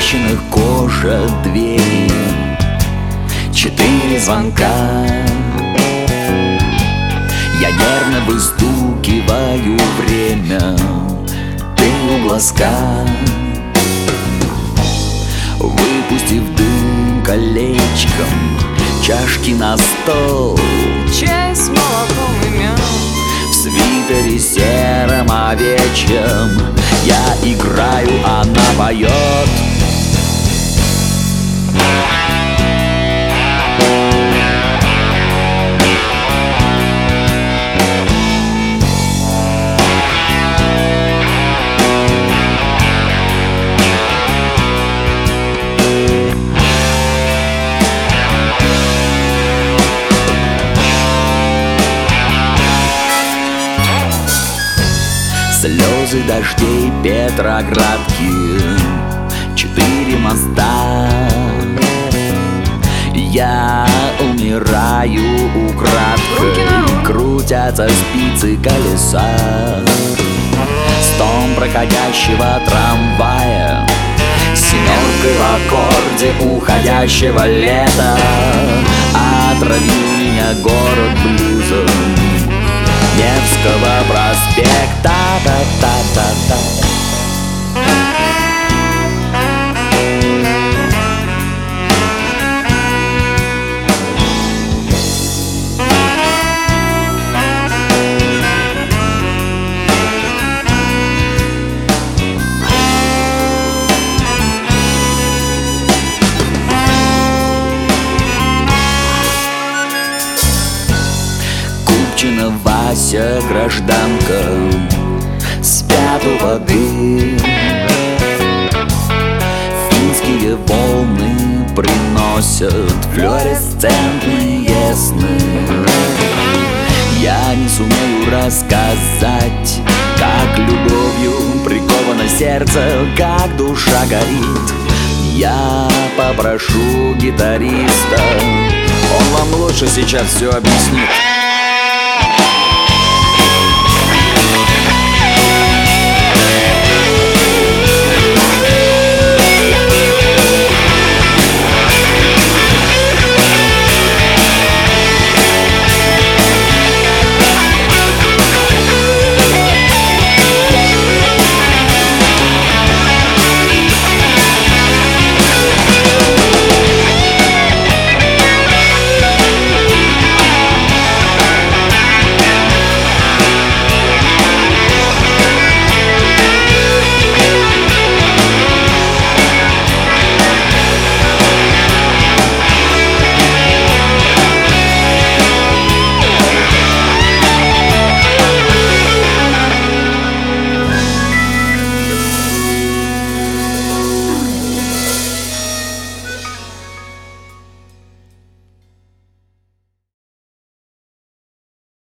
трещинах кожа двери, 4 звонка. Я нервно выстукиваю время, ты у глазка. Выпустив дым колечком, чашки на стол, чай с молоком и мед. в свитере сером овечьем я играю, она поет. Слезы дождей Петроградки, 4 моста. Я умираю украдкой, крутятся спицы колеса. Стон проходящего трамвая, 7 в аккорде уходящего лета. Отравил меня город блюзом Невского проспекта. Та-та-та-та-та. Купчина Вася, гражданка, спят у воды. Финские волны приносят флуоресцентные сны. Я не сумею рассказать, как любовью приковано сердце, как душа горит. Я попрошу гитариста, он вам лучше сейчас все объяснит.